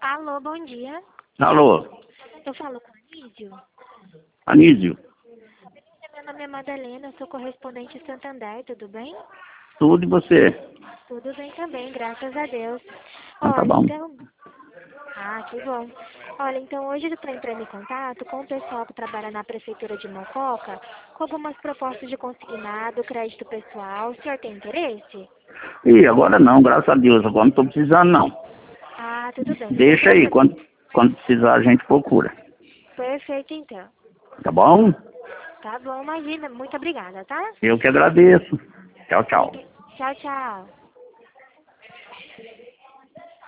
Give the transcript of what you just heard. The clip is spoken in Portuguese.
Alô, bom dia. Alô, Eu falo com a Anísio. Anísio, Meu nome é Madalena, eu sou correspondente em Santander, tudo bem? tudo e você? Tudo bem também, graças a Deus. Então tá Olha, bom. então... Ah, que bom. Olha, então hoje eu estou entrando em contato com o pessoal que trabalha na Prefeitura de Mococa com algumas propostas de consignado, crédito pessoal. O senhor tem interesse? Ih, agora não, graças a Deus, agora não tô precisando não. Ah, tudo bem. Então, Deixa aí, quando precisar a gente procura. Perfeito, então. Tá bom? Tá bom, imagina. Muito obrigada, tá? Eu que agradeço. Tchau, tchau. Tchau, tchau.